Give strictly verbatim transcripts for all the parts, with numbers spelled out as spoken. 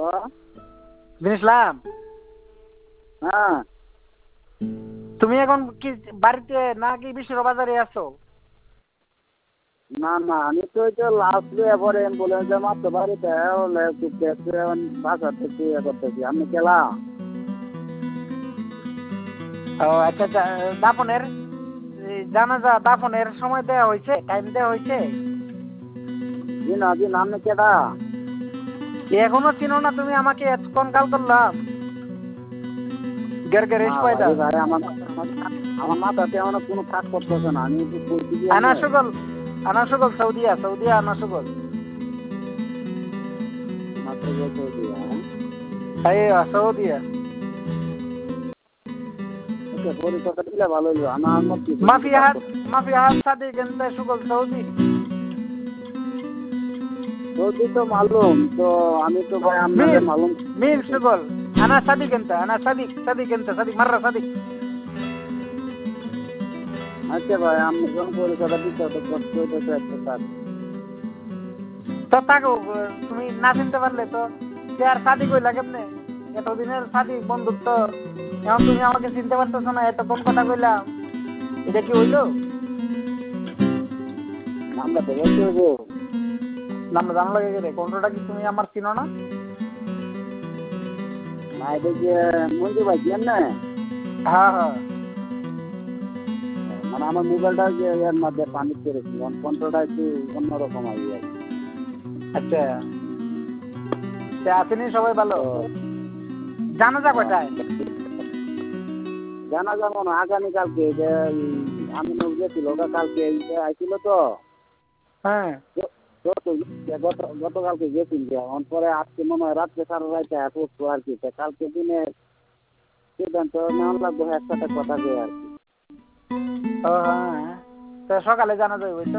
দিনিসলাম, হ্যাঁ তুমি এখন কি বাড়িতে নাকি বিশ্বর বাজারে আছো? না না আমি তো এটা লাস্ট এবারে বলে যে মাত্র বাড়িতে বাসা থেকে ইয়ে করতেছি। আমি গেলা ও আচ্ছা আচ্ছা, দাফনের জানাজা দাফনের সময় দেওয়া হয়েছে, টাইম দেওয়া হয়েছে? দিন দিন আমি কেডা এখনো চিনো না তুমি আমাকে? এতক্ষণ কাল করলাম গের গের না পয়দা। ভাই ভাই আমার আমার মাথাতে আমার কোনো কাজ করতেছে না। আমি একটু বলছি যে আনা সুগল, আনা সুগল সৌদিয়া, সৌদিয়া আনা সুগল। মাত্র বলতে দিয়া এই সৌদিয়া ওকে পরিচয়টা দিলে ভালো হইলো। আমার মত মাফি হাত মাফি হাত সাদি গেন্তে সুগল সৌদি। সৌদি তো মালুম তো, আমি তো ভাই আপনাদের মালুম মিল সুগল আনা সাদি গেন্তে, আনা সাদিক সাদিক গেন্তে, সাদিক মাররা সাদিক। আচ্ছা ভাই আমি যখন পরিচয়টা দিতে তো কষ্ট হইতেছে একটা কাজ। তো তাকে তুমি না চিনতে পারলে তো সে আর সাদিক হইলা কেমনে? এতদিনের সাদিক বন্ধুত্ব, এখন তুমি আমাকে চিনতে পারতেছো না? এত কম কথা কইলাম, এটা কি হইলো? আমরা তো বলতে হইবো নাম জানা লাগে গেলে কোনটা কি তুমি আমার চিনো না? না এটা যে মঞ্জু ভাই কেন না হ্যাঁ হ্যাঁ, মানে আমার মোবাইলটা যে এর মধ্যে পানি করেছিল কন্ট্রোলটা একটু অন্যরকম আগে আর কি। আচ্ছা সে আসেনি সবাই ভালো? জানা যা কয়টায়? জানা যাবো না আগামীকালকে যে আমি গেছিল ওটা কালকে আইছিল তো হ্যাঁ গত গতকালকে গেছিল পরে আজকে মনে হয় রাত্রে সারা রাইতে পড়তো আর কি। কালকে দিনে সিদ্ধান্ত নেওয়া লাগবে একসাথে কথা কয়ে আর কি। ও হ্যাঁ, তো সকালে জানা যাবে বুঝছো?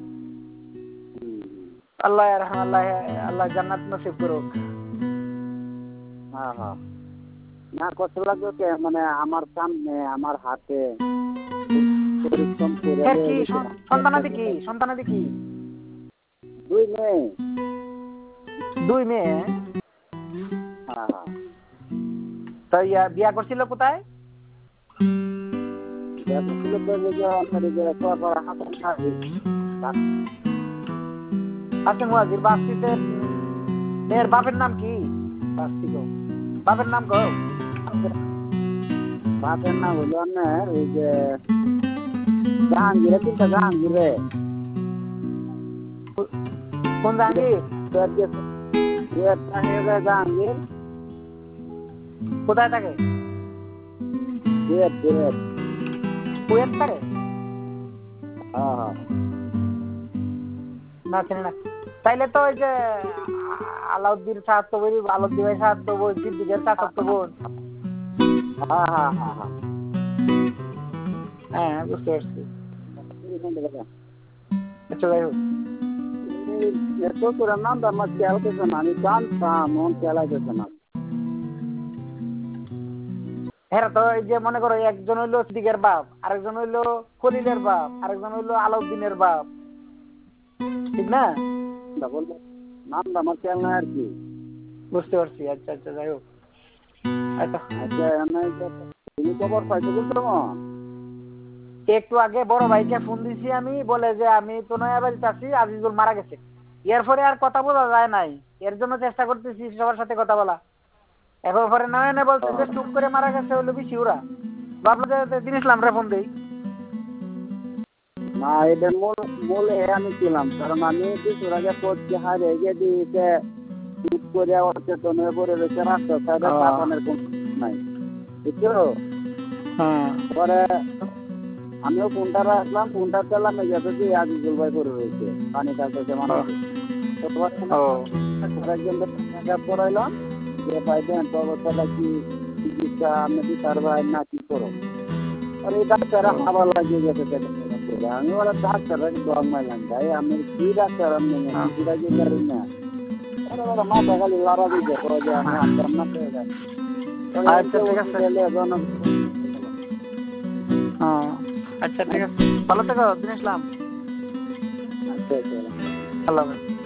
আল্লাহ রাহম, আল্লাহ আল্লাহ জান্নাত নসিব করুক। হ্যাঁ হ্যাঁ না কষ্ট লাগবে কে মানে আমার সামনে আমার হাতে পরিশ্রম করে এর কি সন্তানাদি কি সন্তানাদি কি? দুই মেয়ে। দুই মেয়ে? হ্যাঁ হ্যাঁ তো ইয়া বিয়া করছিল কোথায়? আচ্ছা মুয়াজির বাস্তিতে মেয়ের বাপের নাম কি? বাস্তি গো বাপের নাম গো? বাপের নাম হইল আপনার ওই যে জাহাঙ্গীর চিন্তা জাহাঙ্গীর রে। কোন জাহাঙ্গীর? জাহাঙ্গীর কোথায় থাকে? কুয়েত কুয়েত কুয়েত থাকে? হ্যাঁ হ্যাঁ না চিনি না। তাইলে তো ওই যে আলাউদ্দিন সাহাত্ত বই, আলাউদ্দিন ভাই সাহাত্ত বই, সিদ্দিকের সাহাত্ত বোন। হ্যাঁ হ্যাঁ হ্যাঁ হ্যাঁ হ্যাঁ বুঝতে পারছি। আচ্ছা যাই হোক, তোর নাম তো আমার খেয়াল করছে না। আমি জানতাম মন খেয়াল করছে না। হ্যাঁ তো এই যে মনে করো একজন হইলো সিদ্দিকের বাপ, আরেকজন হইলো খলিলের বাপ, আরেকজন হইলো আলাউদ্দিনের বাপ, ঠিক না? বললো নামটা আমার খেয়াল নাই আর কি। বুঝতে পারছি। আচ্ছা আচ্ছা যাই হোক। আচ্ছা আচ্ছা তুমি খবর পাইছো বুঝছো? একটু আগে বড় ভাইকে ফোন দিছি আমি, বলে যে আমি তো নয়া বাড়িতে আছি, আজিজুল মারা গেছে। এরপরে আর কথা বলা যায় নাই, এর জন্য চেষ্টা করতেছি সবার সাথে কথা বলা। এখন পরে নয় না বলছে যে টুক করে মারা গেছে হলো বেশি ওরা, ভাবলো যে দিনিসলাম রে ফোন দিই। না এটা মূল মূল আমি ছিলাম, কারণ আমি কিছুর আগে পড়ছি হারে গিয়ে দিয়েছে টুক করে অচেতন হয়ে পড়ে রয়েছে রাস্তা সাইডে কাঁপানের কোন নাই বুঝছো? পরে আমিও ফোনটা রাখলাম, ফোনটা চালাম গেছে যে আজিজুল ভাই পড়ে রয়েছে পানি কাছে মানুষ। পড়াইলাম যে ভাই দেন তো অবস্থাটা কি চিকিৎসা আপনি দিতে ভাই না কি করো। আর এই ডাক্তার আবার লাগিয়ে গেছে। আমি ওরা ডাক্তার দম মাইলাম ভাই আমি কি ডাক্তার আমি পারি না। ওরা মাথা খালি লড়া দিতে যে আমি আসতাম না পেয়ে যাই। আচ্ছা ঠিক আছে, ভালো থেকো দিনিসলাম। আচ্ছা আচ্ছা আল্লাহ হাফেজ।